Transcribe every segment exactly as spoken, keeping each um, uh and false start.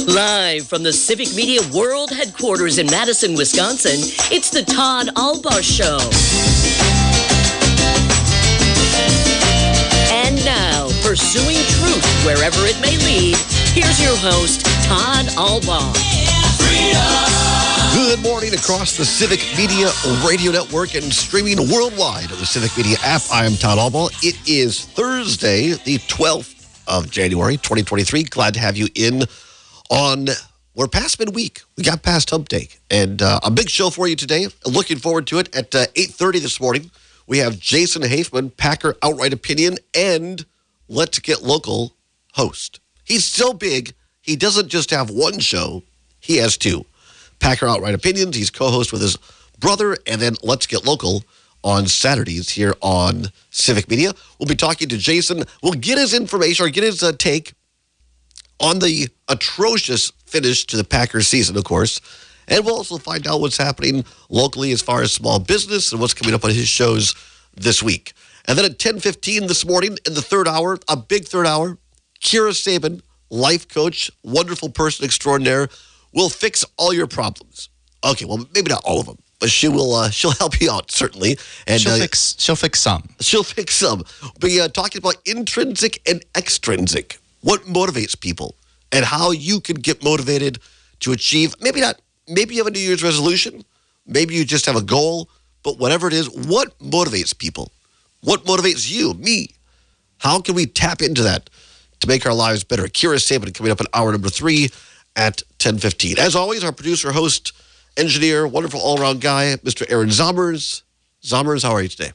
Live from the Civic Media World Headquarters in Madison, Wisconsin, it's the Todd Albaugh Show. And now, pursuing truth wherever it may lead, here's your host, Todd Albaugh. Good morning across the Civic Media Radio Network and streaming worldwide on the Civic Media app. I am Todd Albaugh. It is Thursday, the twelfth of January, twenty twenty-three. Glad to have you in on, we're past midweek. We got past Hump Day. And uh, a big show for you today. Looking forward to it. At uh, eight thirty this morning, we have Jason Hafman, Packer Outright Opinion, and Let's Get Local host. He's so big, he doesn't just have one show, he has two. Packer Outright Opinions, he's co-host with his brother, and then Let's Get Local on Saturdays here on Civic Media. We'll be talking to Jason. We'll get his information, or get his uh, take on the atrocious finish to the Packers season, of course. And we'll also find out what's happening locally as far as small business and what's coming up on his shows this week. And then at ten fifteen this morning in the third hour, a big third hour, Kira Sabin, life coach, wonderful person extraordinaire, will fix all your problems. Okay, well, maybe not all of them, but she will. Uh, she'll help you out, certainly. And she'll uh, fix. She'll fix some. She'll fix some. But uh, talking about intrinsic and extrinsic, what motivates people, and how you can get motivated to achieve. Maybe not. Maybe you have a New Year's resolution. Maybe you just have a goal. But whatever it is, what motivates people? What motivates you, me? How can we tap into that to make our lives better? Kira Sabin coming up in hour number three at ten fifteen. As always, our producer, host, engineer, wonderful all-around guy, Mister Aaron Zommers. Zommers, how are you today?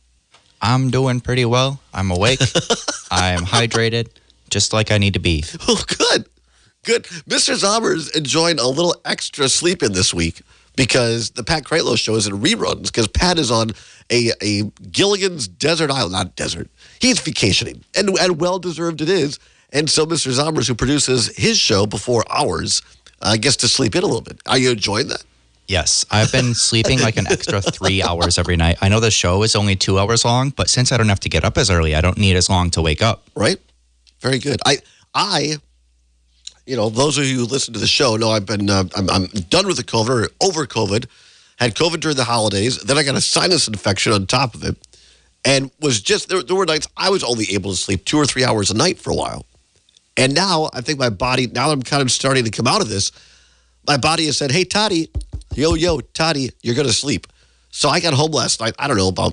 I'm doing pretty well. I'm awake. I'm hydrated, just like I need to be. Oh, good. Good. Mister Zommers enjoying a little extra sleep in this week because the Pat Kreitlow show is in reruns because Pat is on a, a Gilligan's Desert Island. Not desert. He's vacationing, and, and well-deserved it is. And so Mister Zommers, who produces his show before ours, uh, gets to sleep in a little bit. Are you enjoying that? Yes. I've been sleeping like an extra three hours every night. I know the show is only two hours long, but since I don't have to get up as early, I don't need as long to wake up. Right? Very good. I, I, you know, those of you who listen to the show know I've been, uh, I'm, I'm done with the COVID, or over COVID, had COVID during the holidays. Then I got a sinus infection on top of it, and was just, there, there were nights I was only able to sleep two or three hours a night for a while. And now I think my body, now I'm kind of starting to come out of this, my body has said, hey, Toddy, yo, yo, Toddy, you're going to sleep. So I got home last night, I don't know, about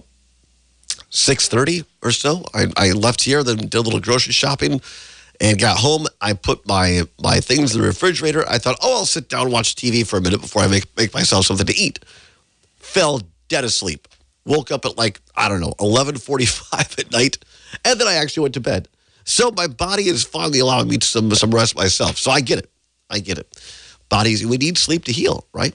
six thirty or so. I, I left here, then did a little grocery shopping, and got home. I put my my things in the refrigerator. I thought, oh, I'll sit down and watch T V for a minute before I make, make myself something to eat. Fell dead asleep. Woke up at like, I don't know, eleven forty-five at night, and then I actually went to bed. So my body is finally allowing me some some rest myself. So I get it. I get it. Bodies, we need sleep to heal, right?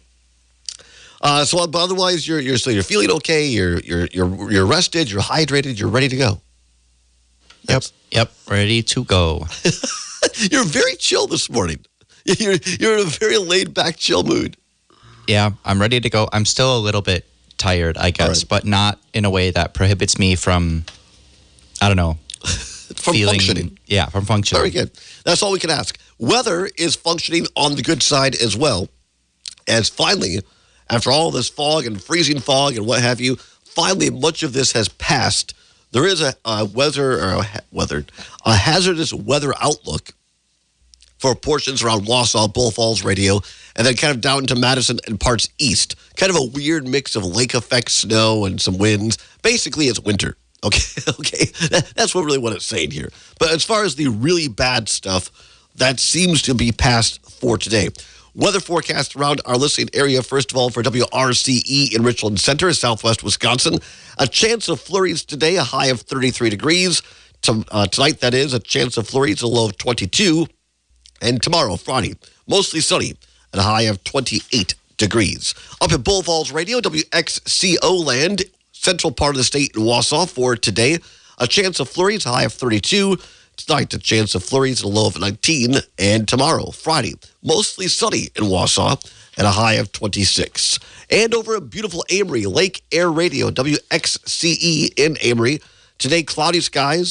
Uh, so but otherwise, you're you're so you're feeling okay. You're you're you're you're rested. You're hydrated. You're ready to go. That's, yep. Yep. Ready to go. You're very chill this morning. You're you're in a very laid back, chill mood. Yeah, I'm ready to go. I'm still a little bit tired, I guess, right, but not in a way that prohibits me from, I don't know. From feeling, functioning. Yeah, from functioning. Very good. That's all we can ask. Weather is functioning on the good side as well. As finally, after all this fog and freezing fog and what have you, finally much of this has passed. There is a, a weather or a weather a hazardous weather outlook for portions around Wausau, Bull Falls Radio, and then kind of down to Madison and parts east. Kind of a weird mix of lake effect snow and some winds. Basically, it's winter. Okay, okay, that's what really what it's saying here. But as far as the really bad stuff, that seems to be past for today. Weather forecast around our listening area, first of all, for W R C E in Richland Center, southwest Wisconsin. A chance of flurries today, a high of thirty-three degrees. To, uh, tonight, that is, a chance of flurries, a low of twenty-two. And tomorrow, Friday, mostly sunny, and a high of twenty-eight degrees. Up at Bull Falls Radio, W X C O land, central part of the state in Wausau for today. A chance of flurries, a high of thirty-two. Tonight, a chance of flurries, a low of nineteen. And tomorrow, Friday, mostly sunny in Wausau and a high of twenty-six. And over at beautiful Amory, Lake Air Radio, W X C E in Amory. Today, cloudy skies,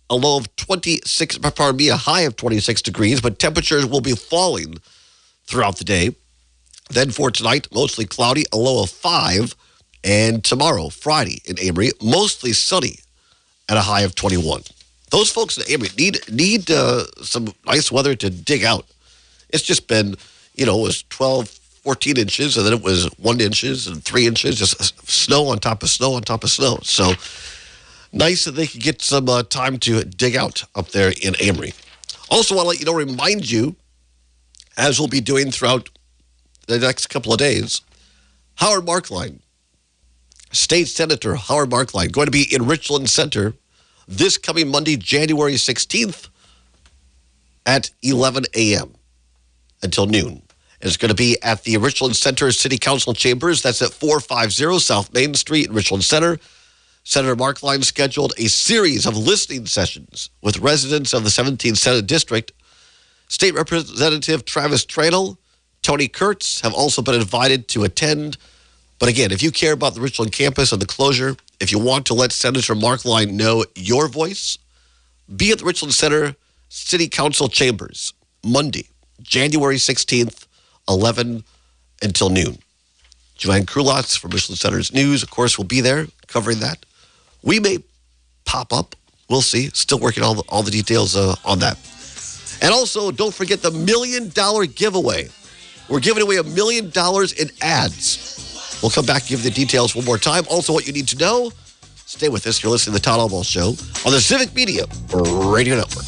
a low of twenty-six, pardon me, a high of twenty-six degrees, but temperatures will be falling throughout the day. Then for tonight, mostly cloudy, a low of five. And tomorrow, Friday in Amory, mostly sunny at a high of twenty-one. Those folks in Amory need need uh, some nice weather to dig out. It's just been, you know, it was twelve, fourteen inches, and then it was one inches and three inches, just snow on top of snow on top of snow. So nice that they could get some uh, time to dig out up there in Amory. Also want to let you know, remind you, as we'll be doing throughout the next couple of days, Howard Markline, State Senator Howard Markline, going to be in Richland Center this coming Monday, January sixteenth at eleven a.m. until noon. It's going to be at the Richland Center City Council Chambers. That's at four fifty South Main Street in Richland Center. Senator Markline scheduled a series of listening sessions with residents of the seventeenth Senate District. State Representative Travis Tranel, Tony Kurtz have also been invited to attend. But again, if you care about the Richland campus and the closure, if you want to let Senator Markline know your voice, be at the Richland Center City Council Chambers Monday, January sixteenth, eleven until noon. Joanne Krulatz from Richland Center's News, of course, will be there covering that. We may pop up. We'll see. Still working all the, all the details uh, on that. And also, don't forget the million dollar giveaway. We're giving away a million dollars in ads. We'll come back and give you the details one more time. Also, what you need to know, stay with us. You're listening to the Todd Albaugh Show on the Civic Media Radio Network.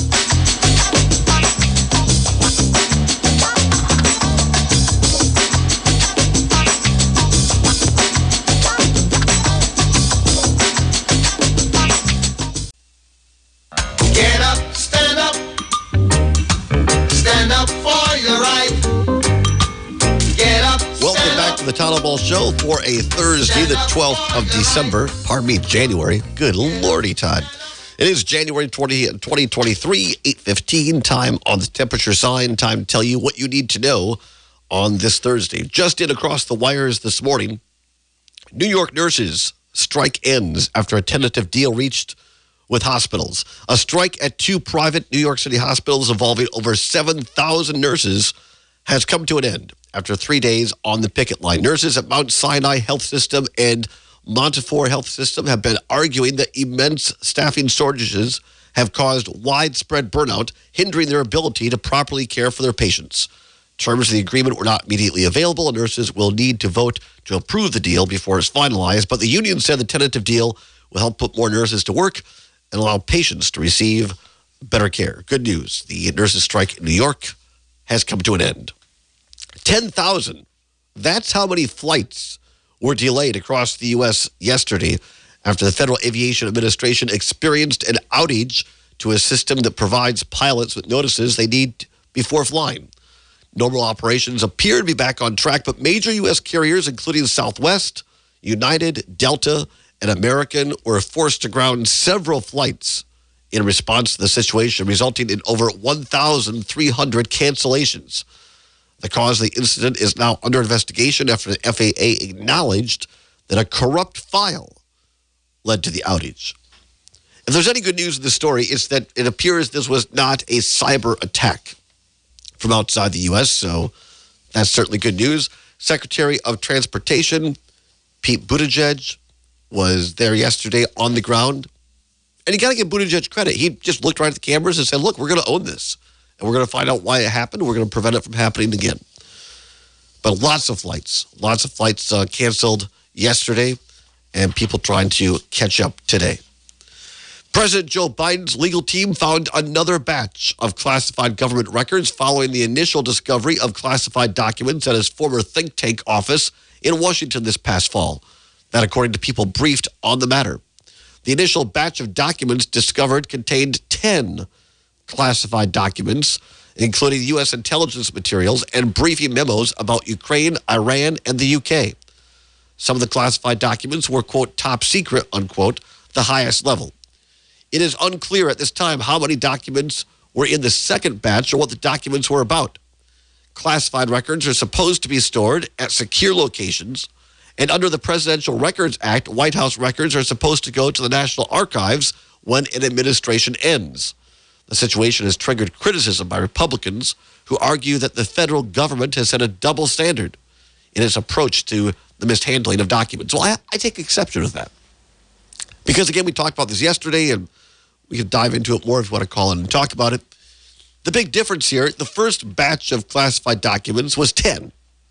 Get up, stand up, stand up for your right. Get up, Welcome back to the Todd Albaugh Show for a Thursday, the twelfth of December. Pardon me, January. Good lordy, Todd. It is January twentieth, twenty twenty-three, eight fifteen. Time on the temperature sign. Time to tell you what you need to know on this Thursday. Just in across the wires this morning, New York nurses strike ends after a tentative deal reached with hospitals. A strike at two private New York City hospitals involving over seven thousand nurses has come to an end after three days on the picket line. Nurses at Mount Sinai Health System and Montefiore Health System have been arguing that immense staffing shortages have caused widespread burnout, hindering their ability to properly care for their patients. Terms of the agreement were not immediately available, and nurses will need to vote to approve the deal before it's finalized. But the union said the tentative deal will help put more nurses to work and allow patients to receive better care. Good news. The nurses' strike in New York has come to an end. ten thousand. That's how many flights were delayed across the U S yesterday after the Federal Aviation Administration experienced an outage to a system that provides pilots with notices they need before flying. Normal operations appear to be back on track, but major U S carriers, including Southwest, United, Delta, and American, were forced to ground several flights in response to the situation, resulting in over one thousand three hundred cancellations. The cause of the incident is now under investigation after the F A A acknowledged that a corrupt file led to the outage. If there's any good news in the story, it's that it appears this was not a cyber attack from outside the U S, so that's certainly good news. Secretary of Transportation Pete Buttigieg was there yesterday on the ground. And you got to give Buttigieg credit. He just looked right at the cameras and said, look, we're going to own this. And we're going to find out why it happened. We're going to prevent it from happening again. But lots of flights, lots of flights uh, canceled yesterday, and people trying to catch up today. President Joe Biden's legal team found another batch of classified government records following the initial discovery of classified documents at his former think tank office in Washington this past fall. That, according to people briefed on the matter. The initial batch of documents discovered contained ten classified documents, including U S intelligence materials and briefing memos about Ukraine, Iran, and the U K. Some of the classified documents were, quote, top secret, unquote, the highest level. It is unclear at this time how many documents were in the second batch or what the documents were about. Classified records are supposed to be stored at secure locations, and under the Presidential Records Act, White House records are supposed to go to the National Archives when an administration ends. The situation has triggered criticism by Republicans who argue that the federal government has set a double standard in its approach to the mishandling of documents. Well, I, I take exception with that. Because, again, we talked about this yesterday, and we can dive into it more if you want to call in and talk about it. The big difference here, the first batch of classified documents was ten.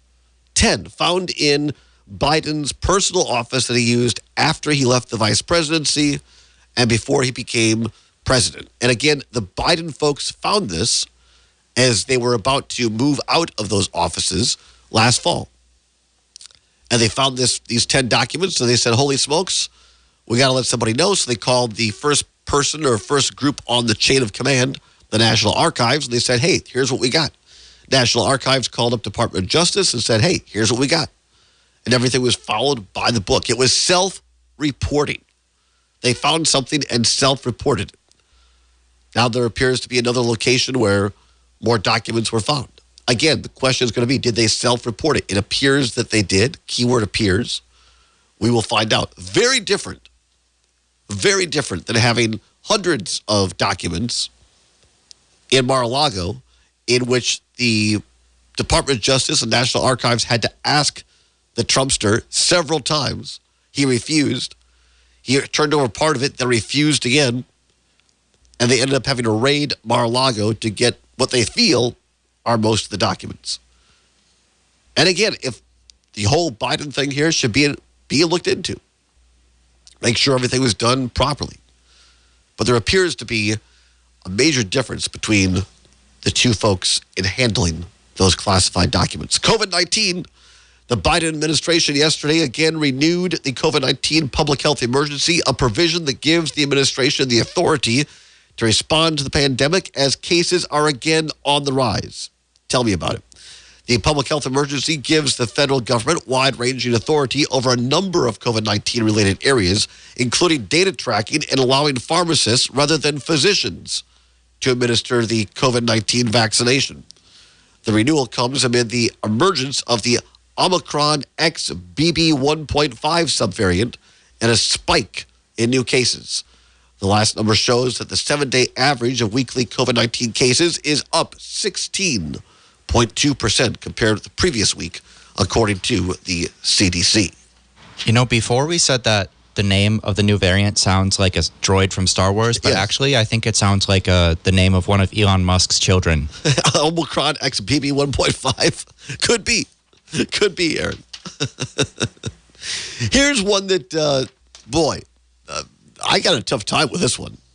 ten found in Biden's personal office that he used after he left the vice presidency and before he became president. And again, the Biden folks found this as they were about to move out of those offices last fall. And they found this these ten documents, so they said, holy smokes, we got to let somebody know. So they called the first person or first group on the chain of command, the National Archives, and they said, hey, here's what we got. National Archives called up Department of Justice and said, hey, here's what we got. And everything was followed by the book. It was self-reporting. They found something and self-reported it. Now there appears to be another location where more documents were found. Again, the question is going to be, did they self-report it? It appears that they did. Keyword appears. We will find out. Very different. Very different than having hundreds of documents in Mar-a-Lago in which the Department of Justice and National Archives had to ask the Trumpster several times. He refused. He turned over part of it, then refused again. And they ended up having to raid Mar-a-Lago to get what they feel are most of the documents. And again, if the whole Biden thing here should be, be looked into, make sure everything was done properly. But there appears to be a major difference between the two folks in handling those classified documents. COVID nineteen, the Biden administration yesterday again renewed the COVID nineteen public health emergency, a provision that gives the administration the authority to respond to the pandemic as cases are again on the rise. Tell me about it. The public health emergency gives the federal government wide-ranging authority over a number of COVID nineteen related areas, including data tracking and allowing pharmacists rather than physicians to administer the COVID nineteen vaccination. The renewal comes amid the emergence of the Omicron X B B one point five subvariant and a spike in new cases. The last number shows that the seven-day average of weekly COVID nineteen cases is up sixteen point two percent compared to the previous week, according to the C D C. You know, before we said that the name of the new variant sounds like a droid from Star Wars, but yes. actually I think it sounds like uh, the name of one of Elon Musk's children. Omicron X B B one point five. Could be. Could be, Aaron. Here's one that, uh, boy, uh, I got a tough time with this one.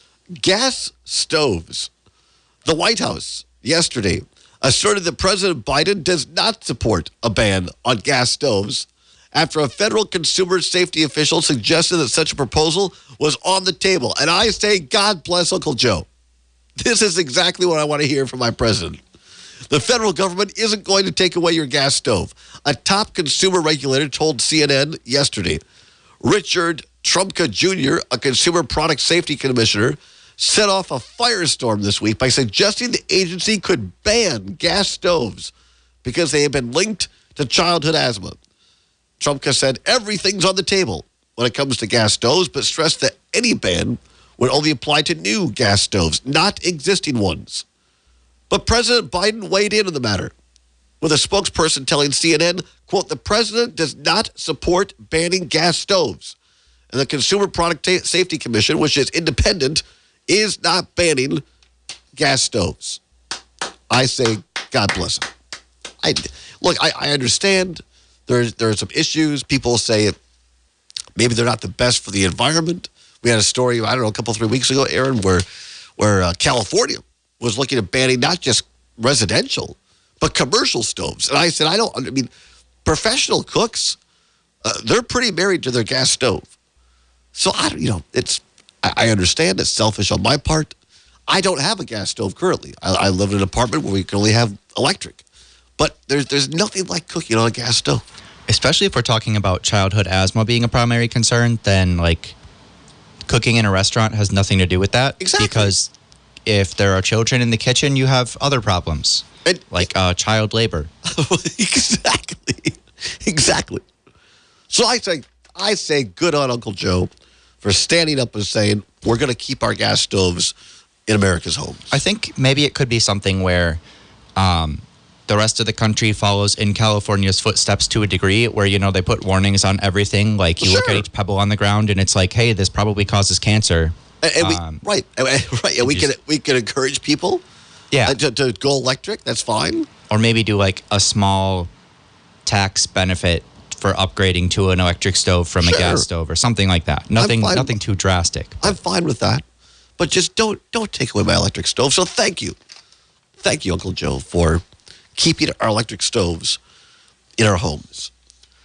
Gas stoves. The White House yesterday asserted that President Biden does not support a ban on gas stoves after a federal consumer safety official suggested that such a proposal was on the table. And I say, God bless Uncle Joe. This is exactly what I want to hear from my president. The federal government isn't going to take away your gas stove. A top consumer regulator told C N N yesterday. Richard Trumka Junior, a consumer product safety commissioner, set off a firestorm this week by suggesting the agency could ban gas stoves because they have been linked to childhood asthma. Trumka said everything's on the table when it comes to gas stoves, but stressed that any ban would only apply to new gas stoves, not existing ones. But President Biden weighed in on the matter, with a spokesperson telling C N N, quote, the president does not support banning gas stoves. And the Consumer Product Safety Commission, which is independent, is not banning gas stoves. I say, God bless him. I, look, I, I understand there's, there are some issues. People say maybe they're not the best for the environment. We had a story, I don't know, a couple, three weeks ago, Aaron, where, where uh, California was looking at banning not just residential, but commercial stoves. And I said, I don't, I mean, professional cooks, uh, they're pretty married to their gas stove. So, I don't, you know, it's, I, I understand it's selfish on my part. I don't have a gas stove currently. I, I live in an apartment where we can only have electric. But there's, there's nothing like cooking on a gas stove. Especially if we're talking about childhood asthma being a primary concern, then, like, cooking in a restaurant has nothing to do with that. Exactly. Because if there are children in the kitchen, you have other problems, and, like uh, child labor. Exactly. Exactly. So I say, I say good on Uncle Joe for standing up and saying, we're going to keep our gas stoves in America's homes. I think maybe it could be something where um, the rest of the country follows in California's footsteps to a degree, where, you know, they put warnings on everything. Like, you Sure. look at each pebble on the ground and it's like, hey, this probably causes cancer. And, and we, Um, right, and, and- right, and we can just- we can encourage people Yeah. uh, to, to go electric. That's fine. Or maybe do like a small tax benefit for upgrading to an electric stove from Sure. a gas stove or something like that. Nothing fine. nothing too drastic. I'm fine with that, but just don't don't take away my electric stove. So thank you, thank you, Uncle Joe, for keeping our electric stoves in our homes.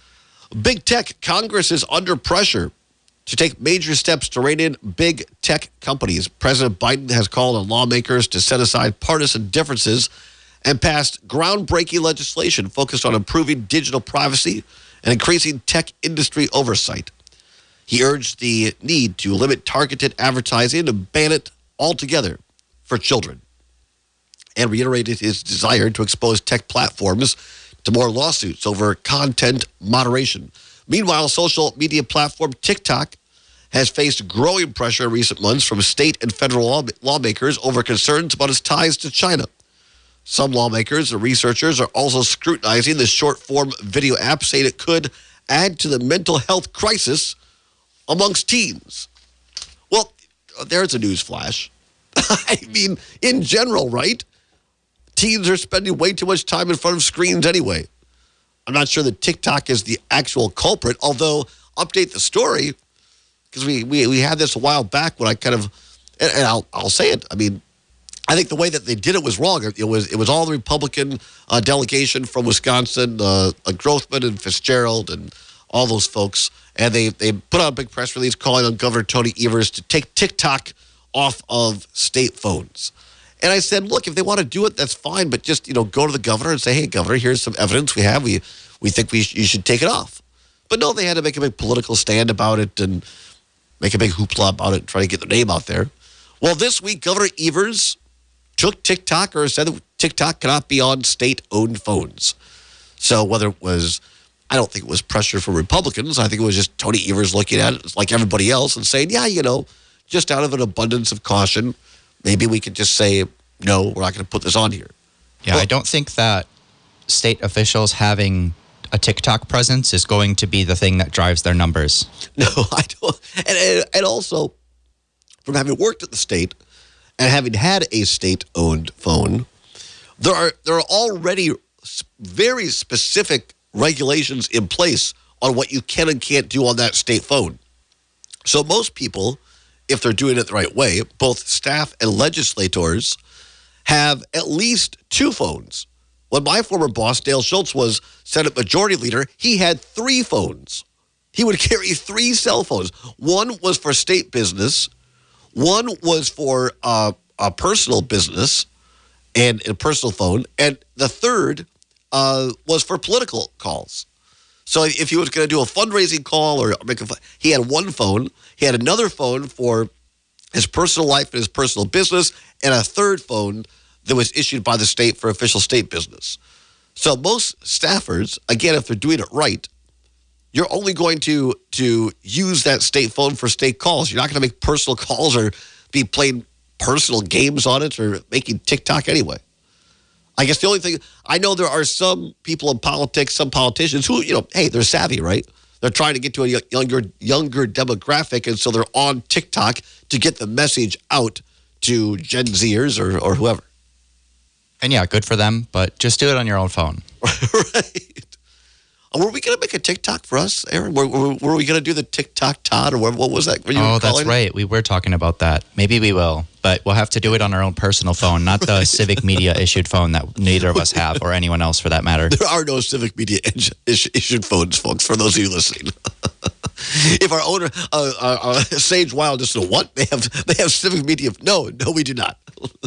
Big tech, Congress is under pressure to take major steps to rein in big tech companies. President Biden has called on lawmakers to set aside partisan differences and passed groundbreaking legislation focused on improving digital privacy and increasing tech industry oversight. He urged the need to limit targeted advertising and ban it altogether for children, and reiterated his desire to expose tech platforms to more lawsuits over content moderation. Meanwhile, social media platform TikTok has faced growing pressure in recent months from state and federal law- lawmakers over concerns about its ties to China. Some lawmakers and researchers are also scrutinizing the short-form video app, saying it could add to the mental health crisis amongst teens. Well, there's a news flash. I mean, in general, right? Teens are spending way too much time in front of screens anyway. I'm not sure that TikTok is the actual culprit, although update the story, because we, we, we had this a while back when I kind of, and, and I'll, I'll say it, I mean, I think the way that they did it was wrong. It was it was all the Republican uh, delegation from Wisconsin, uh, uh, Grothman and Fitzgerald and all those folks, and they, they put out a big press release calling on Governor Tony Evers to take TikTok off of state phones. And I said, look, if they want to do it, that's fine, but just, you know, go to the governor and say, hey, governor, here's some evidence we have. We we think we sh- you should take it off. But no, they had to make a big political stand about it and make a big hoopla about it and try to get their name out there. Well, this week, Governor Evers took TikTok, or said that TikTok cannot be on state-owned phones. So whether it was, I don't think it was pressure from Republicans. I think it was just Tony Evers looking at it like everybody else and saying, yeah, you know, just out of an abundance of caution, maybe we could just say, no, we're not going to put this on here. Yeah, Well- I don't think that state officials having a TikTok presence is going to be the thing that drives their numbers. No, I don't. And, and, and also, from having worked at the state and having had a state-owned phone, there are there are already s- very specific regulations in place on what you can and can't do on that state phone. So most people, if they're doing it the right way, both staff and legislators have at least two phones. When my former boss, Dale Schultz, was Senate Majority Leader, he had three phones. He would carry three cell phones. One was for state business. One was for uh, a personal business and a personal phone. And the third uh, was for political calls. So if he was going to do a fundraising call or make a, he had one phone. He had another phone for his personal life and his personal business, and a third phone that was issued by the state for official state business. So most staffers, again, if they're doing it right, you're only going to to use that state phone for state calls. You're not going to make personal calls or be playing personal games on it or making TikTok anyway. I guess the only thing, I know there are some people in politics, some politicians who, you know, hey, they're savvy, right? They're trying to get to a younger younger demographic, and so they're on TikTok to get the message out to Gen Zers or, or whoever. And yeah, good for them, but just do it on your own phone. Right. Were we going to make a TikTok for us, Aaron? Were, were, were we going to do the TikTok Todd or what, what was that? What you Oh, were that's calling it? right. We were talking about that. Maybe we will, but we'll have to do it on our own personal phone, not the Civic Media issued phone that neither of us have, or anyone else for that matter. There are no Civic Media is- issued phones, folks, for those of you listening. If our owner, uh, uh, uh, Sage Wild, just know what? They have they have Civic Media. No, no, we do not.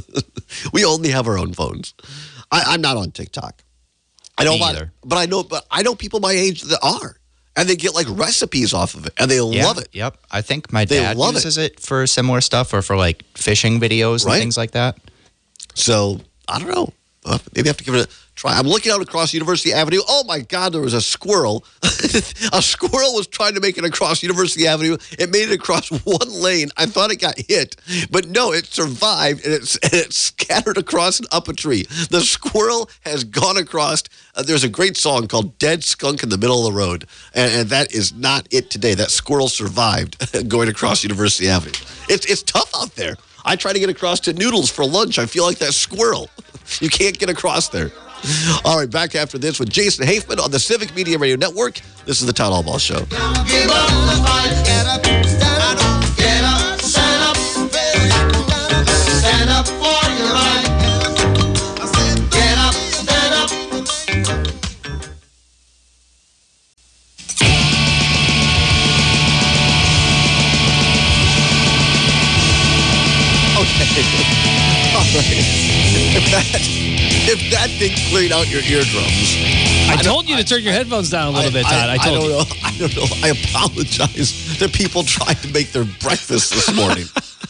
We only have our own phones. I, I'm not on TikTok. I know, Me about, either. but I know, but I know people my age that are, and they get like recipes off of it, and they Yeah, love it. Yep. I think my They dad love uses it. for similar stuff or for like fishing videos and Right. things like that. So I don't know. Uh, maybe I have to give it a try. I'm looking out across University Avenue. Oh, my God, there was a squirrel. A squirrel was trying to make it across University Avenue. It made it across one lane. I thought it got hit, but no, it survived, and it's, and it scattered across and up a tree. The squirrel has gone across. Uh, there's a great song called Dead Skunk in the Middle of the Road, and, and that is not it today. That squirrel survived going across University Avenue. It's, it's tough out there. I try to get across to Noodles for lunch. I feel like that squirrel. You can't get across there. All right, back after this with Jason Haifman on the Civic Media Radio Network. This is the Town Hall Ball Show. Give up the fight. Get up, stand up, get up, stand up, stand up for your right. Get up, stand up. Okay. All right. If that, if that thing cleared out your eardrums. I, I told you to turn your headphones down a little I, bit, Todd. I, I told I don't you. know. I don't know. I apologize to people trying to make their breakfast this morning.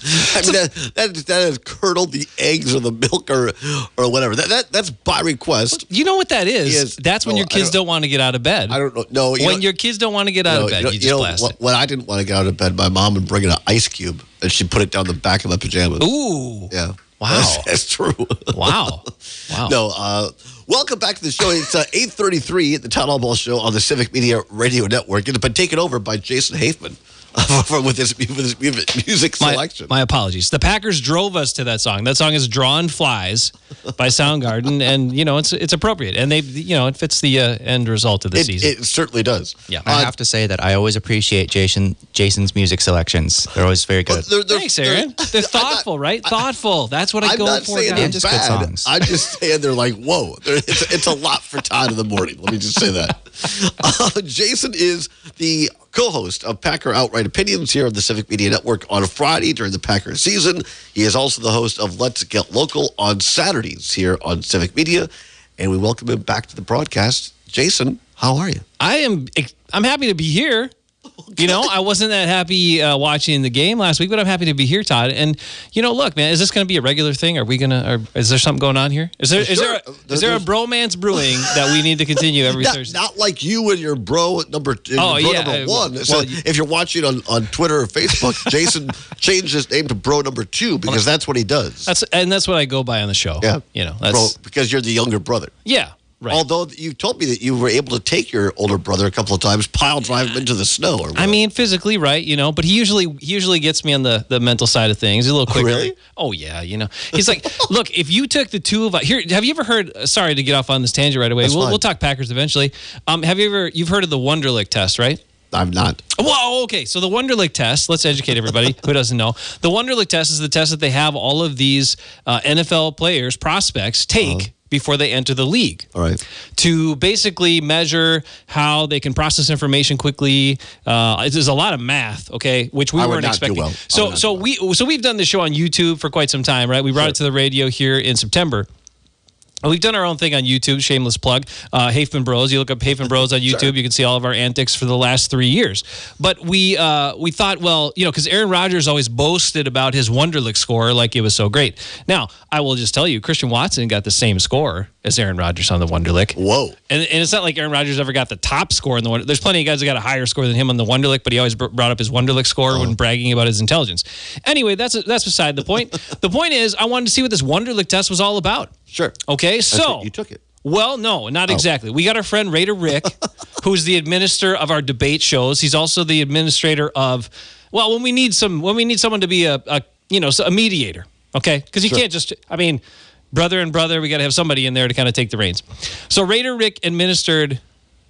I mean, that, that, that has curdled the eggs or the milk or or whatever. That, that That's by request. You know what that is? Is- That's when oh, your kids I don't- don't, want to get out of bed. I don't know. No, you when know, your kids don't want to get out no, of bed, you know, you just you know, blast what, it. when I didn't want to get out of bed, my mom would bring in an ice cube and she'd put it down the back of my pajamas. Ooh. Yeah. Wow. That's, that's true. Wow. Wow. No, uh, welcome back to the show. It's uh, eight thirty-three at the Town Hall Ball Show on the Civic Media Radio Network. It's been taken over by Jason Haifman uh, with, his, with his music My, selection. my apologies. The Packers drove us to that song. That song is "Drawn Flies" by Soundgarden, and you know it's it's appropriate, and they you know it fits the uh, end result of the it, season. it certainly does. Yeah. I Uh, have to say that I always appreciate Jason Jason's music selections. They're always very good. but they're- they're- Thanks, Aaron. they're- They're I'm not- thoughtful, right? Thoughtful. That's what I I'm go not for. saying they're guys. just good bad. songs. I'm just saying they're like, whoa. They're, it's, it's a lot for Todd in the morning. Let me just say that. Uh, Jason is the co-host of Packer Outright Opinions here on the Civic Media Network on a Friday during the Packer season. He is also the host of Let's Get Local on Saturdays here on Civic Media. And we welcome him back to the broadcast. Jason, how are you? I am. I'm happy to be here. You know, I wasn't that happy uh, watching the game last week, but I'm happy to be here, Todd. And you know, look, man, is this going to be a regular thing? Are we gonna? Are, is there something going on here? Is there? Is there? Sure. A, is there a bromance brewing that we need to continue every Not, Thursday? not like you and your bro number, Oh, bro yeah. number one. Well, So well, you- if you're watching on, on Twitter or Facebook, Jason changed his name to bro number two because that's what he does. That's and that's what I go by on the show. yeah. you know, that's bro, because you're the younger brother. yeah, right. Although you told me that you were able to take your older brother a couple of times, pile drive him into the snow. Or I whatever. mean, physically, right? You know, but he usually he usually gets me on the, the mental side of things. He's a little quicker. really? Oh yeah, you know. He's like, look, if you took the two of us here, have you ever heard? uh, Sorry to get off on this tangent right away. That's We'll fine. we'll talk Packers eventually. Um, have you ever you've heard of the Wonderlic test, right? I'm not. Whoa, okay. So the Wonderlic test, let's educate everybody who doesn't know. The Wonderlic test is the test that they have all of these uh, N F L players, prospects, take before they enter the league. All right. To basically measure how they can process information quickly. Uh, there's a lot of math, okay, which we I would weren't not do expecting. well. I would So, not so do we, so we've done the show on YouTube for quite some time, right? We brought Sure. it to the radio here in September. We've done our own thing on YouTube, shameless plug. Uh, Haifman Bros. You look up Haifman Bros on YouTube, you can see all of our antics for the last three years. But we uh, we thought, well, you know, because Aaron Rodgers always boasted about his Wonderlic score like it was so great. Now, I will just tell you, Christian Watson got the same score as Aaron Rodgers on the Wonderlic. Whoa. And, and it's not like Aaron Rodgers ever got the top score in the Wonder. There's plenty of guys that got a higher score than him on the Wonderlic, but he always br- brought up his Wonderlic score when bragging about his intelligence. Anyway, that's that's beside the point. The point is, I wanted to see what this Wonderlic test was all about. Sure. Okay, That's so right. You took it. well, no, not exactly. We got our friend Raider Rick, who's the administrator of our debate shows. He's also the administrator of, well, when we need some, when we need someone to be a, a you know, a mediator. Okay, because you can't just, I mean, brother and brother, we got to have somebody in there to kind of take the reins. So Raider Rick administered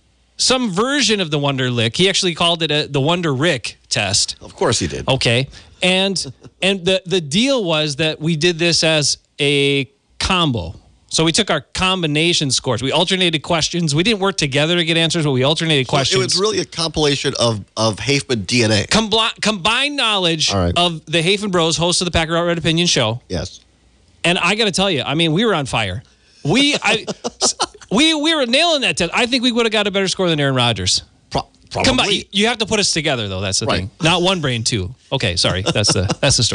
some version of the Wonderlic. He actually called it a, the Wonder Rick test. Of course he did. Okay, and and the the deal was that we did this as a combo. So we took our combination scores. We alternated questions. We didn't work together to get answers, but we alternated So questions. it was really a compilation of, of Haifman D N A. Combli- combined knowledge All right. of the Haifman Bros, host of the Packer Outright Opinion show. Yes. And I got to tell you, I mean, we were on fire. We I, we we were nailing that test. I think we would have got a better score than Aaron Rodgers. Pro- probably. Come on, you, you have to put us together though. That's the Right. thing. Not one brain, two. Okay, sorry. That's the that's the story.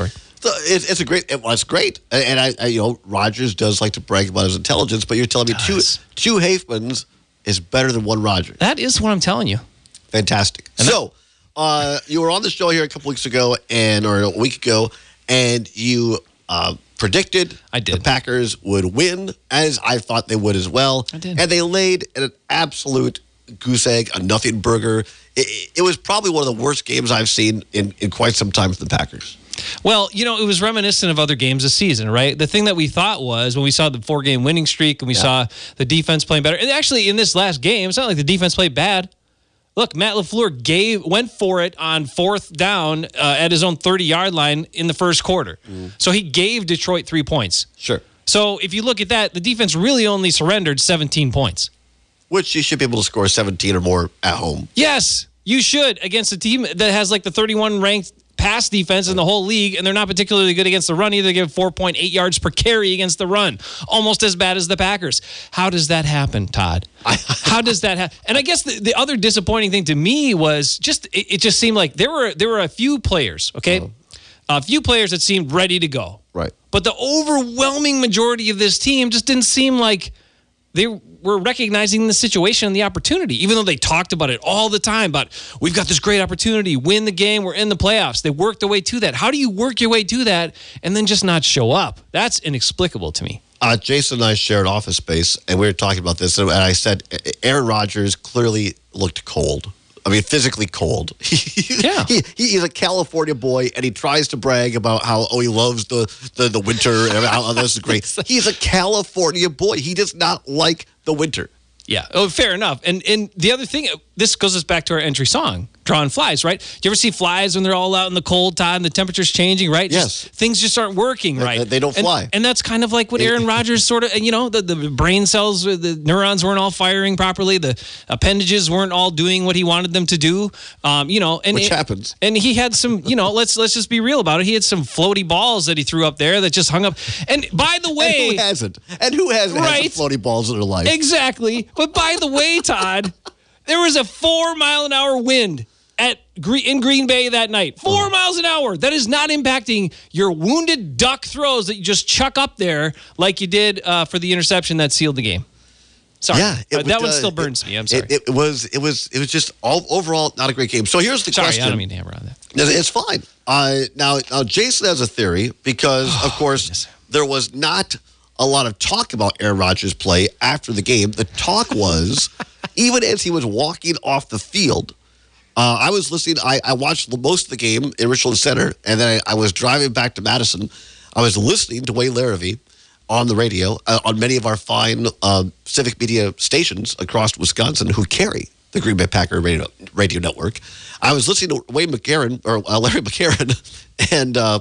The, it, it's a great. It, well, it's great, and, and I, I, you know, Rodgers does like to brag about his intelligence. But you're telling me two Does. two Hafemans is better than one Rodgers. That is what I'm telling you. Fantastic. So, uh, you were on the show here a couple weeks ago, and or a week ago, and you uh, predicted I did. the Packers would win, as I thought they would as well. I did. And they laid an absolute goose egg, a nothing burger. It, it was probably one of the worst games I've seen in, in quite some time for the Packers. Well, you know, it was reminiscent of other games this season, right? The thing that we thought was when we saw the four-game winning streak and we Yeah. saw the defense playing better. And actually, in this last game, it's not like the defense played bad. Look, Matt LaFleur gave went for it on fourth down uh, at his own thirty-yard line in the first quarter. Mm. So he gave Detroit three points. Sure. So if you look at that, the defense really only surrendered seventeen points. Which you should be able to score seventeen or more at home. Yes, you should against a team that has like the thirty-one ranked pass defense in the whole league, and they're not particularly good against the run either. They give four point eight yards per carry against the run, almost as bad as the Packers. How does that happen, Todd? How does that happen? And I guess the, the other disappointing thing to me was just it, it just seemed like there were there were a few players, okay, Uh-huh. a few players that seemed ready to go, Right. but the overwhelming majority of this team just didn't seem like they were recognizing the situation and the opportunity, even though they talked about it all the time, about we've got this great opportunity, win the game, we're in the playoffs. They worked their way to that. How do you work your way to that and then just not show up? That's inexplicable to me. Uh, Jason and I shared office space, and we were talking about this, and I said Aaron Rodgers clearly looked cold. I mean, physically cold. Yeah. he, he, he's a California boy, and he tries to brag about how, oh, he loves the, the, the winter, and how oh, this is great. He's a California boy. He does not like the winter. Yeah. Oh, fair enough. And and the other thing, this goes us back to our entry song, Drawing Flies, right? Do you ever see flies when they're all out in the cold, Todd, and the temperature's changing, right? Yes. Just, things just aren't working right. they don't And- fly. And, that's kind of like what Aaron Rodgers sort of, and you know, the, the brain cells, the neurons weren't all firing properly. The appendages weren't all doing what he wanted them to do. Um, you know, and Which it- happens. And he had some, you know, let's let's just be real about it. He had some floaty balls that he threw up there that just hung up. And by the way, And who hasn't? And who hasn't Right. had some floaty balls in their life? Exactly. But by the way, Todd, there was a four mile an hour wind at Gre- in Green Bay that night. Four miles an hour. That is not impacting your wounded duck throws that you just chuck up there like you did uh, for the interception that sealed the game. Sorry. Yeah, it Uh, that was, one uh, still burns it- me. I'm sorry. It, it was. It was. It was just all overall not a great game. So here's the sorry, question. I don't mean to hammer on that. It's fine. Uh, now, now, Jason has a theory because, of course, goodness. there was not a lot of talk about Aaron Rodgers' play after the game. The talk was, even as he was walking off the field, uh, I was listening. I, I watched most of the game in Richland Center, and then I, I was driving back to Madison. I was listening to Wayne Larrivee on the radio uh, on many of our fine uh, civic media stations across Wisconsin who carry the Green Bay Packer radio, radio network. I was listening to Wayne McCarron, or uh, Larry McCarron, and uh,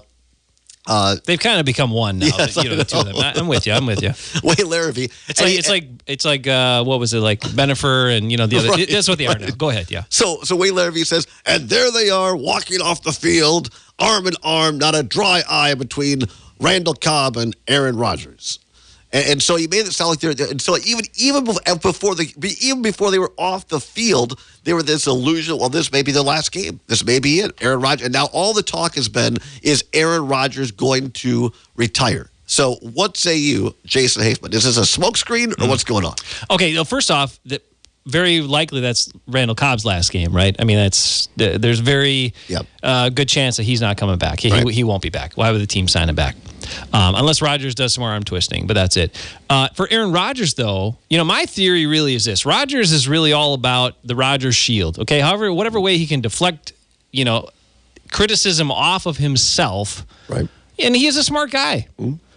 uh, They've kind of become one now. Yes, you know, the two of them. I- I'm with you. I'm with you. Wayne Larrivee. It's like it's like it's like uh, what was it like Benifer and you know the other. Right, that's what they are now. right. Go ahead. Yeah. So, so Wayne Larrivee says, and there they are walking off the field, arm in arm, not a dry eye between Randall Cobb and Aaron Rodgers. And, and so he made it sound like they're. And so even even bef- before the even before they were off the field, there were this illusion. Well, this may be the last game. This may be it. Aaron Rodgers. And now all the talk has been: is Aaron Rodgers going to retire? So, what say you, Jason Hafeman? Is this a smokescreen or what's going on? Okay, well, first off, that very likely that's Randall Cobb's last game, right? I mean, that's th- there's very Yep. uh, good chance that he's not coming back. He, Right. he, he won't be back. Why would the team sign him back? Um, unless Rodgers does some arm twisting, but that's it. Uh, for Aaron Rodgers, though, you know, my theory really is this. Rodgers is really all about the Rodgers shield, okay? However, whatever way he can deflect, you know, criticism off of himself. Right. And he is a smart guy.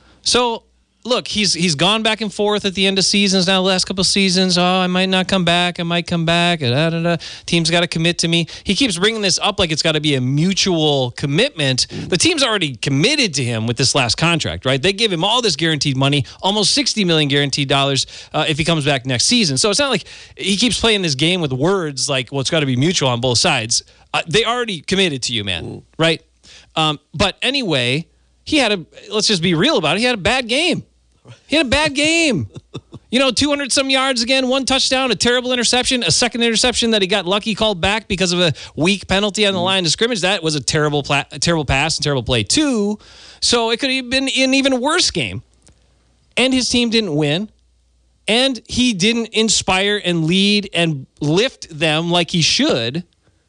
So, look, he's he's gone back and forth at the end of seasons now, the last couple of seasons. Oh, I might not come back. I might come back. Da, da, da. Team's got to commit to me. He keeps bringing this up like it's got to be a mutual commitment. The team's already committed to him with this last contract, right? They give him all this guaranteed money, almost sixty million dollars guaranteed dollars uh, if he comes back next season. So it's not like he keeps playing this game with words like, well, it's got to be mutual on both sides. Uh, they already committed to you, man, right? Um, but anyway, he had a, let's just be real about it, he had a bad game. He had a bad game. You know, two hundred some yards again, one touchdown, a terrible interception, a second interception that he got lucky called back because of a weak penalty on the line of scrimmage. That was a terrible, pla- a terrible pass and terrible play too. So it could have been an even worse game. And his team didn't win. And he didn't inspire and lead and lift them like he should.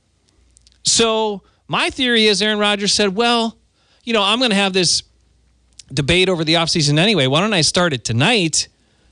So my theory is Aaron Rodgers said, well, you know, I'm going to have this debate over the offseason anyway. Why don't I start it tonight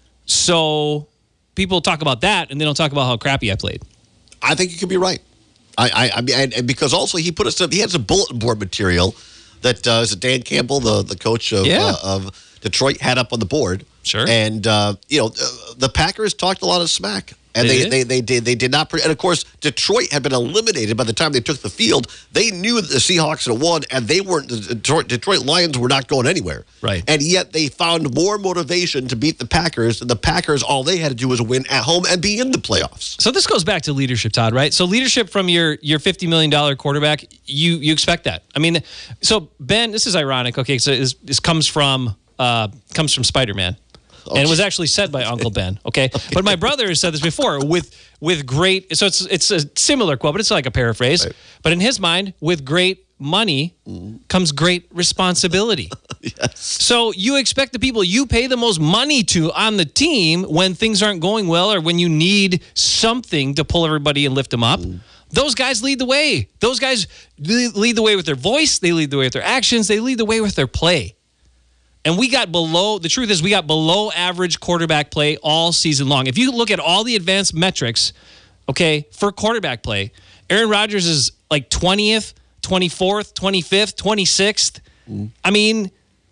so people talk about that and they don't talk about how crappy I played? I think you could be right. I, I, I mean, and, and because also he put us, he had some bulletin board material that uh, is it Dan Campbell, the the coach of Yeah. uh, of Detroit, had up on the board. Sure. And uh, you know, uh, the Packers talked a lot of smack. And They they, did? they, they did they did not. Pre- and of course, Detroit had been eliminated by the time they took the field. They knew that the Seahawks had won, and they weren't. The Detroit, Detroit Lions were not going anywhere. Right. And yet they found more motivation to beat the Packers. And the Packers, all they had to do was win at home and be in the playoffs. So this goes back to leadership, Todd, right? So leadership from your your fifty million dollars quarterback, you you expect that. I mean, so Ben, this is ironic. Okay, so this, this comes from uh, comes from Spider-Man. And it was actually said by Uncle Ben, okay? okay? But my brother has said this before with with great, so it's it's a similar quote, but it's like a paraphrase. Right. But in his mind, with great money mm. comes great responsibility. Yes. So you expect the people you pay the most money to on the team when things aren't going well or when you need something to pull everybody and lift them up. Mm. Those guys lead the way. Those guys lead the way with their voice. They lead the way with their actions. They lead the way with their play. And we got below, the truth is we got below average quarterback play all season long. If you look at all the advanced metrics, okay, for quarterback play, Aaron Rodgers is like twentieth, twenty-fourth, twenty-fifth, twenty-sixth. Mm. I mean,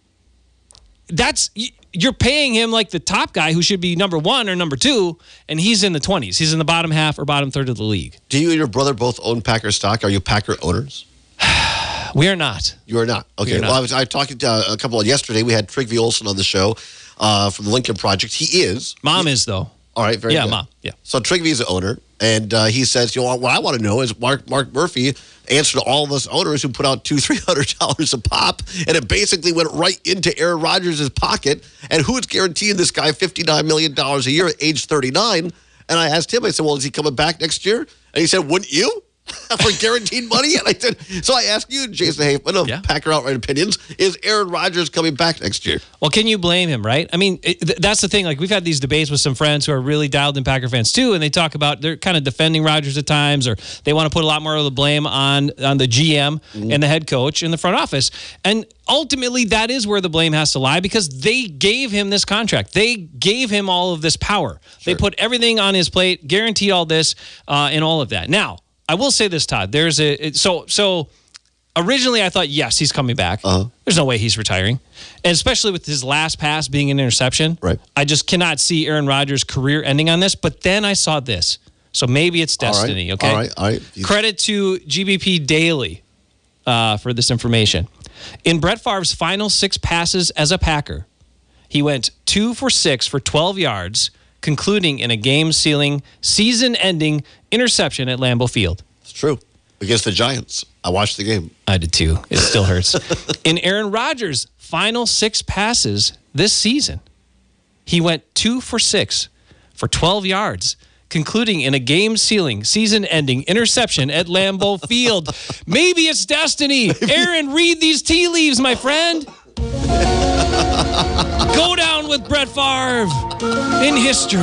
that's, you're paying him like the top guy who should be number one or number two, and he's in the twenties. He's in the bottom half or bottom third of the league. Do you and your brother both own Packer stock? Are you Packer owners? We are not. You are not. Okay. Are not. Well, I was I talking to a couple of yesterday. We had Trigby Olson on the show uh, from the Lincoln Project. He is. Mom he, is, though. All right. Very yeah, good. Mom. Yeah. So Trigby is the owner. And uh, he says, you know, what I want to know is Mark Mark Murphy answered to all of us owners who put out two, three hundred dollars a pop, and it basically went right into Aaron Rodgers' pocket. And who is guaranteeing this guy fifty-nine million dollars a year at age thirty-nine? And I asked him, I said, well, is he coming back next year? And he said, wouldn't you? For guaranteed money? And I said, so I ask you, Jason Haifman of Yeah. Packer Outright Opinions, is Aaron Rodgers coming back next year? Well, can you blame him, right? I mean, it, th- that's the thing. Like, we've had these debates with some friends who are really dialed in Packer fans, too, and they talk about they're kind of defending Rodgers at times, or they want to put a lot more of the blame on, on the G M mm-hmm. and the head coach in the front office. And ultimately, that is where the blame has to lie because they gave him this contract. They gave him all of this power. Sure. They put everything on his plate, guaranteed all this, uh, and all of that. Now, I will say this, Todd. There's a it, so so. Originally, I thought yes, he's coming back. Uh-huh. There's no way he's retiring, and especially with his last pass being an interception. Right. I just cannot see Aaron Rodgers' career ending on this. But then I saw this, so maybe it's destiny. All right. Okay. All right. All right. He's- Credit to G B P Daily uh, for this information. In Brett Favre's final six passes as a Packer, he went two for six for twelve yards, concluding in a game-sealing, season-ending interception at Lambeau Field. It's true. Against the Giants. I watched the game. I did too. It still hurts. In Aaron Rodgers' final six passes this season, he went two for six for twelve yards, concluding in a game-sealing, season-ending interception at Lambeau Field. Maybe it's destiny. Aaron, read these tea leaves, my friend. Go down with Brett Favre in history.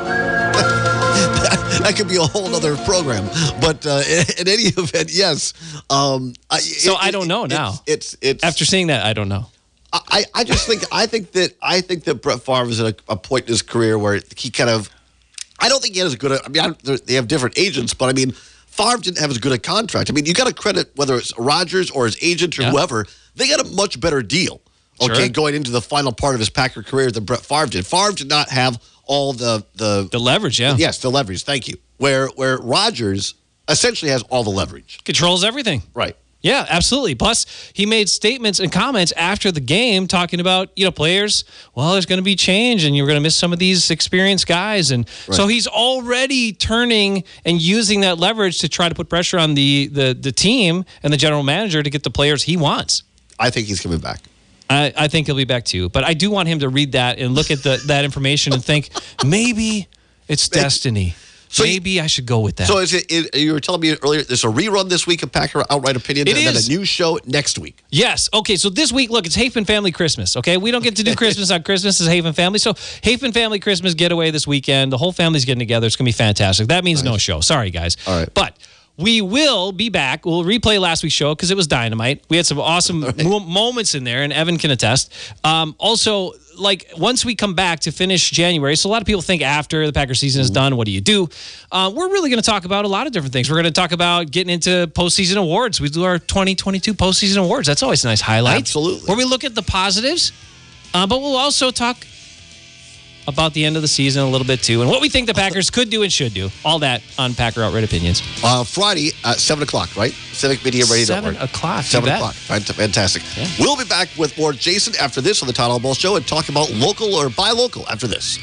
That could be a whole other program. But uh, in any event, yes. Um, I, So it, I don't know it, now. It's, it's it's After seeing that, I don't know. I, I just think I think that I think that Brett Favre is at a, a point in his career where he kind of I don't think he had as good a, I mean I, they have different agents, but I mean Favre didn't have as good a contract. I mean you got to credit whether it's Rodgers or his agent or Yeah. whoever, they got a much better deal. Okay, Sure. going into the final part of his Packer career than Brett Favre did. Favre did not have all the the The leverage, yeah. yes the leverage. Thank you. Where where Rodgers essentially has all the leverage. Controls everything. Right. Yeah, absolutely. Plus, he made statements and comments after the game talking about, you know, players, well, there's going to be change and you're going to miss some of these experienced guys. And Right. so he's already turning and using that leverage to try to put pressure on the, the, the team and the general manager to get the players he wants. I think he's coming back. I, I think he'll be back too. But I do want him to read that and look at the, that information and think, maybe it's destiny. So maybe you, I should go with that. So is it, it, you were telling me earlier, there's a rerun this week of Packer Outright Opinions, It and is. then a new show next week. Yes. Okay. So this week, look, it's Hafen Family Christmas. Okay. We don't get to do Christmas on Christmas as Hafen Family. So Hafen Family Christmas getaway this weekend. The whole family's getting together. It's going to be fantastic. That means no show. Sorry, guys. All right. But we will be back. We'll replay last week's show because it was dynamite. We had some awesome mo- moments in there, and Evan can attest. Um, also, like once we come back to finish January, so a lot of people think after the Packer season is done, what do you do? Uh, we're really going to talk about a lot of different things. We're going to talk about getting into postseason awards. We do our twenty twenty-two postseason awards. That's always a nice highlight. Absolutely. Where we look at the positives, uh, but we'll also talk about the end of the season a little bit too, and what we think the Packers could do and should do. All that on Packer Outright Opinions. Uh, Friday at seven o'clock, right? Civic Media Radio Seven Network. o'clock, you seven bet. o'clock. Fant- Fantastic. Yeah. We'll be back with more Jason after this on the Todd Allball Show and talk about local or buy local after this.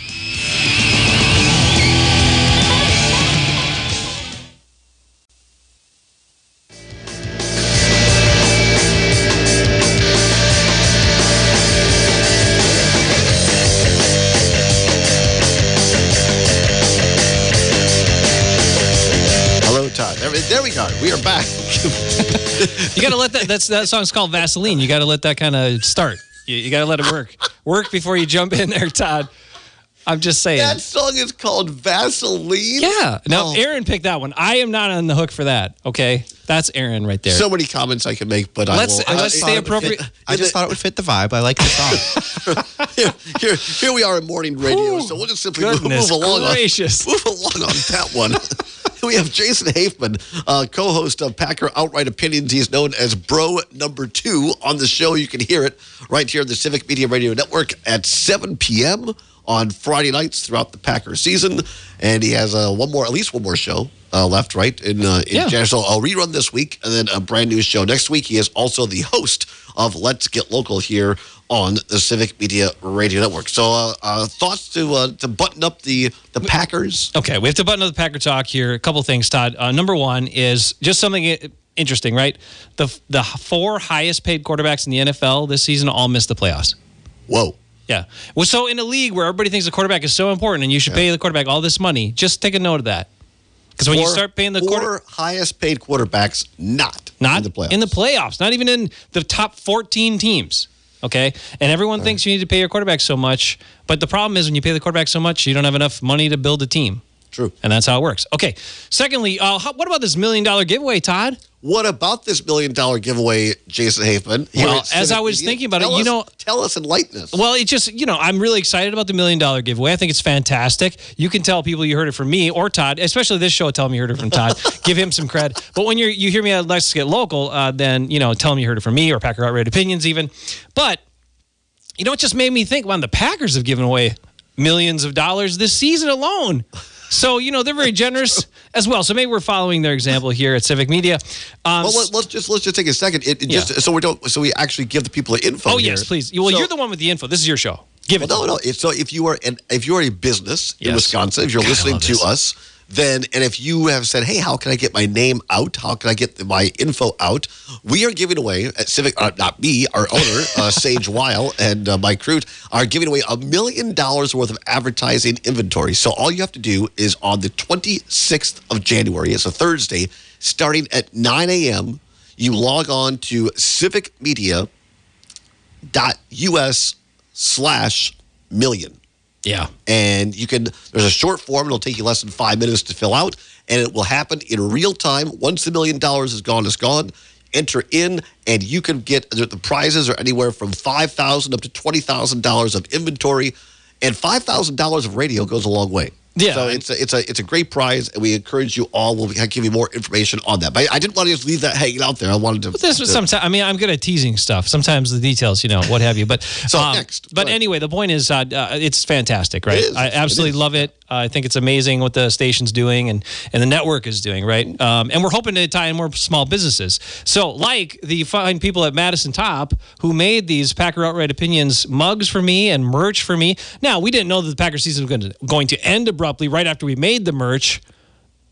Hello, Todd. There, there we go. We are back. You got to let that. That's that song's called Vaseline. You got to let that kind of start. You, you got to let it work. Work before you jump in there, Todd. I'm just saying. That song is called Vaseline. Yeah. Now, Oh. Aaron picked that one. I am not on the hook for that. Okay, that's Aaron right there. So many comments I can make, but Let's- I will. let's I- stay I- appropriate. I just thought it would fit the vibe. I like the song. here, here, here we are in morning radio, so we'll just simply move, Goodness move along. gracious. On, move along on that one. We have Jason Hafman, uh, co-host of Packer Outright Opinions. He's known as Bro Number Two on the show. You can hear it right here on the Civic Media Radio Network at seven p.m. on Friday nights throughout the Packer season. And he has uh, one more, at least one more show uh, left, right, in, uh, in Yeah. January. So I'll rerun this week and then a brand new show next week. He is also the host of Let's Get Local here on the Civic Media Radio Network. So uh, uh, thoughts to uh, to button up the, the Packers? Okay, we have to button up the Packer talk here. A couple things, Todd. Uh, number one is just something i- interesting, right? The the four highest paid quarterbacks in the N F L this season all missed the playoffs. Whoa. Yeah. Well, so in a league where everybody thinks the quarterback is so important and you should pay the quarterback all this money, just take a note of that. Because when you Four- start paying the four quarter, highest paid quarterbacks not, not in the playoffs. in the playoffs, not even in the top fourteen teams. Okay, and everyone thinks you need to pay your quarterback so much, but the problem is when you pay the quarterback so much, you don't have enough money to build a team. True. And that's how it works. Okay. Secondly, uh, how, what about this million dollar giveaway, Todd? What about this million dollar giveaway, Jason Hafman? here Well, at as Civic I was Media? thinking about it, Tell you us- know- tell us, enlighten us. Well, it just, you know, I'm really excited about the million dollar giveaway. I think it's fantastic. You can tell people you heard it from me or Todd, especially this show, tell them you heard it from Todd. Give him some cred. But when you're, you hear me at Let's Get Local, uh, then, you know, tell them you heard it from me or Packer Outright Opinions even. But, you know, it just made me think, man, the Packers have given away millions of dollars this season alone. So, you know, they're very generous as well. So maybe we're following their example here at Civic Media. Um, Well, let, let's just let's just take a second. It, it Yeah. just so we don't so we actually give the people the info. oh, here. yes, please. Well, So- you're the one with the info. This is your show. Give it. Well, no, no. It's, so if you are an if you are a business in Yes. Wisconsin, if you're God, I listening love to this. us, then and if you have said, "Hey, how can I get my name out? How can I get the, my info out?" We are giving away at Civic, uh, not me, our owner, uh, Sage Weil, and uh, Mike Crute are giving away a million dollars worth of advertising inventory. So all you have to do is on the twenty-sixth of January, it's a Thursday, starting at nine a.m. You log on to civicmedia dot U S slash million. Yeah. And you can, there's a short form. It'll take you less than five minutes to fill out. And it will happen in real time. Once the million dollars is gone, it's gone. Enter in, and you can get the the prizes are anywhere from five thousand dollars up to twenty thousand dollars of inventory. And five thousand dollars of radio goes a long way. Yeah. So it's a, it's a it's a great prize, and we encourage you all. We'll give you more information on that. But I didn't want to just leave that hanging out there. I wanted to. But this was to- sometimes. I mean, I'm good at teasing stuff. Sometimes the details, you know, what have you. But So um, next, go But ahead. anyway, the point is, uh, uh, it's fantastic, right? It is. I It absolutely is. love it. Uh, I think it's amazing what the station's doing and and the network is doing, right? Um, and we're hoping to tie in more small businesses. So, like the fine people at Madison Top who made these Packer Outright Opinions mugs for me and merch for me. Now, we didn't know that the Packer season was going to, going to end abruptly right after we made the merch.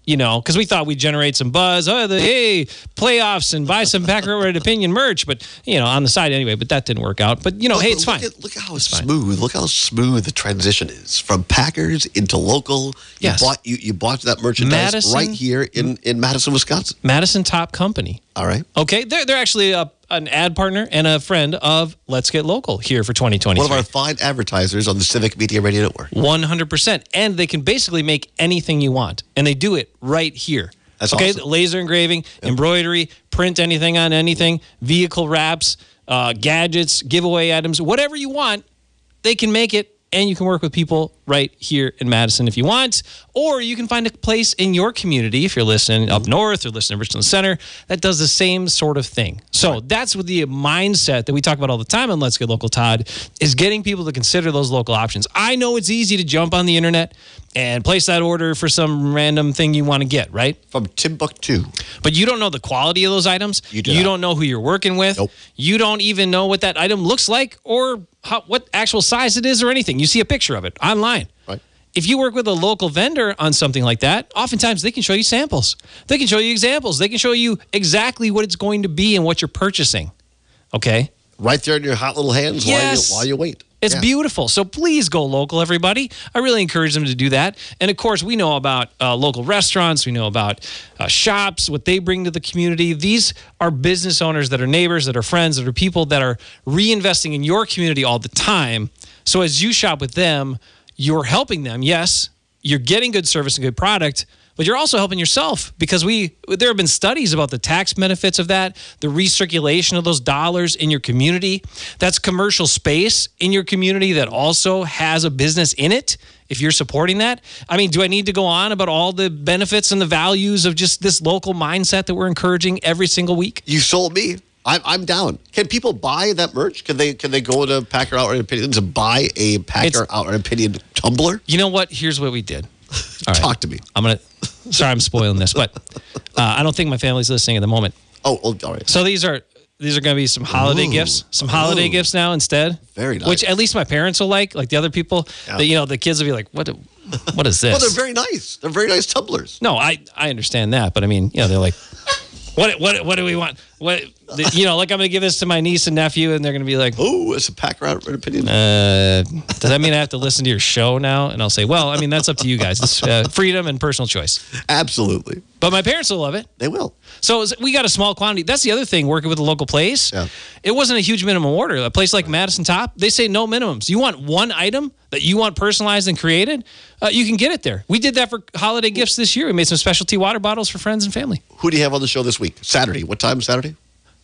You know, because we thought we'd generate some buzz. Oh, the hey playoffs and buy some Packer Outright Opinion merch, but you know, on the side anyway. But that didn't work out. But you know, Look, hey, it's look fine. At, look at how smooth. Look how smooth the transition is from Packers into local. You Yes. bought you, you bought that merchandise Madison- right here in, in Madison, Wisconsin. Madison Top Company. All right. Okay, they're they're actually a, an ad partner and a friend of Let's Get Local here for twenty twenty-three. One of our fine advertisers on the Civic Media Radio Network. one hundred percent. And they can basically make anything you want. And they do it right here. That's okay, awesome. Laser engraving, embroidery, print anything on anything, vehicle wraps, uh, gadgets, giveaway items, whatever you want, they can make it. And you can work with people right here in Madison if you want. Or you can find a place in your community, if you're listening up north or listening to Richland Center, that does the same sort of thing. So that's what the mindset that we talk about all the time on Let's Get Local, Todd, is getting people to consider those local options. I know it's easy to jump on the internet and place that order for some random thing you want to get, right? From Timbuktu. But you don't know the quality of those items. You do You not. don't know who you're working with. Nope. You don't even know what that item looks like or how, what actual size it is or anything. You see a picture of it online. Right. If you work with a local vendor on something like that, oftentimes they can show you samples. They can show you examples. They can show you exactly what it's going to be and what you're purchasing. Okay? Right there in your hot little hands Yes. while, you, while you wait. It's Yeah. beautiful. So please go local, everybody. I really encourage them to do that. And of course, we know about uh, local restaurants. We know about uh, shops, what they bring to the community. These are business owners that are neighbors, that are friends, that are people that are reinvesting in your community all the time. So as you shop with them, you're helping them. Yes, you're getting good service and good product, but you're also helping yourself because we there have been studies about the tax benefits of that, the recirculation of those dollars in your community. That's commercial space in your community that also has a business in it if you're supporting that. I mean, do I need to go on about all the benefits and the values of just this local mindset that we're encouraging every single week? You sold me. I'm, I'm down. Can people buy that merch? Can they can they go to Packer Outright Opinions and buy a Packer It's- Outright Opinion tumbler? You know what? Here's what we did. All right. Talk to me. I'm going to, sorry, I'm spoiling this, but uh, I don't think my family's listening at the moment. Oh, oh all right. So these are these are going to be some holiday Ooh. gifts, some holiday Ooh. gifts now instead. Very nice. Which at least my parents will like, like the other people. Yeah. That, you know, the kids will be like, "What? What is this?" Well, they're very nice. They're very nice tumblers. no, I I understand that, but I mean, you know, they're like, "What? What? What do we want? What? The, you know, like I'm going to give this to my niece and nephew, and they're going to be like, Oh, it's a Packer Outright Opinion. uh, does that mean I have to listen to your show now?" And I'll say, "Well, I mean, that's up to you guys. It's uh, freedom and personal choice." Absolutely. But my parents will love it. They will. So is- we got a small quantity. That's the other thing, working with a local place. Yeah. It wasn't a huge minimum order. A place like Madison Top, they say no minimums. You want one item that you want personalized and created, uh, you can get it there. We did that for holiday gifts this year. We made some specialty water bottles for friends and family. Who do you have on the show this week? Saturday. What time Saturday?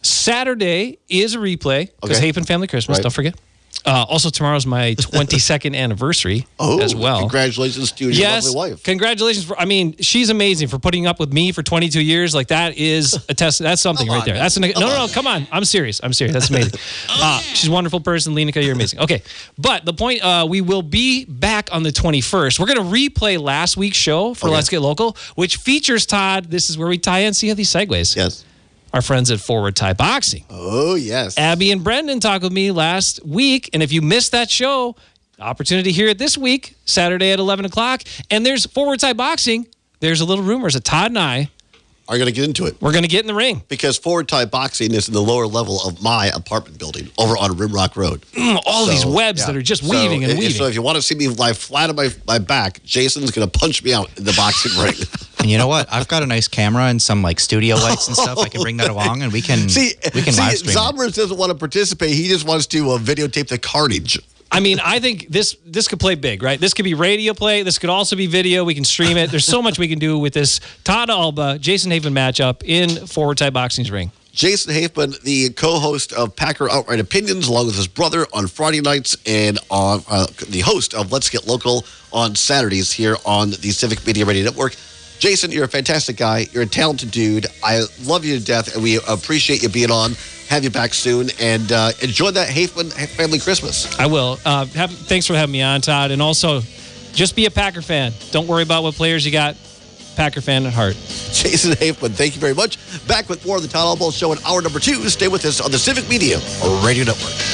Saturday is a replay because Okay. Haven Family Christmas, Right. don't forget. Uh, also, tomorrow's my twenty-second anniversary Oh, as well. Congratulations to your Yes, lovely wife. congratulations for. I mean, she's amazing for putting up with me for twenty-two years. Like that is a test. That's something Come right on, there. man. That's an, no, no, no. Come on, I'm serious. I'm serious. That's amazing. Uh, she's a wonderful person, Lenica. You're amazing. Okay, but the point, uh, we will be back on the twenty-first. We're gonna replay last week's show for Okay. Let's Get Local, which features Todd. This is where we tie in. See how these segues. Yes. Our friends at Forward Tie Boxing. Oh, yes. Abby and Brendan talked with me last week, and if you missed that show, opportunity to hear it this week, Saturday at eleven o'clock. And there's Forward Tie Boxing. There's a little rumors that Todd and I Are going to get into it. we're going to get in the ring. Because Forward Tie Boxing is in the lower level of my apartment building over on Rimrock Road. Mm, all these So, webs yeah. that are just So, weaving and if- weaving. So if you want to see me lie flat on my, my back, Jason's going to punch me out in the boxing ring. And you know what? I've got a nice camera and some like studio lights and stuff. I can bring that along, and we can See, we can see live stream. it. Zombers doesn't want to participate. He just wants to uh, videotape the carnage. I mean, I think this this could play big, right? This could be radio play. This could also be video. We can stream it. There's so much we can do with this Todd Alba, Jason Haven matchup in Forward Tie Boxing's ring. Jason Hafman, the co-host of Packer Outright Opinions, along with his brother on Friday nights, and on uh, the host of Let's Get Local on Saturdays here on the Civic Media Radio Network. Jason, you're a fantastic guy. You're a talented dude. I love you to death, and we appreciate you being on. Have you back soon, and uh, enjoy that Hafman family Christmas. I will. Uh, have, thanks for having me on, Todd. And also, just be a Packer fan. Don't worry about what players you got. Packer fan at heart. Jason Hafman, thank you very much. Back with more of the Todd Alba Show in hour number two. Stay with us on the Civic Media Radio Network.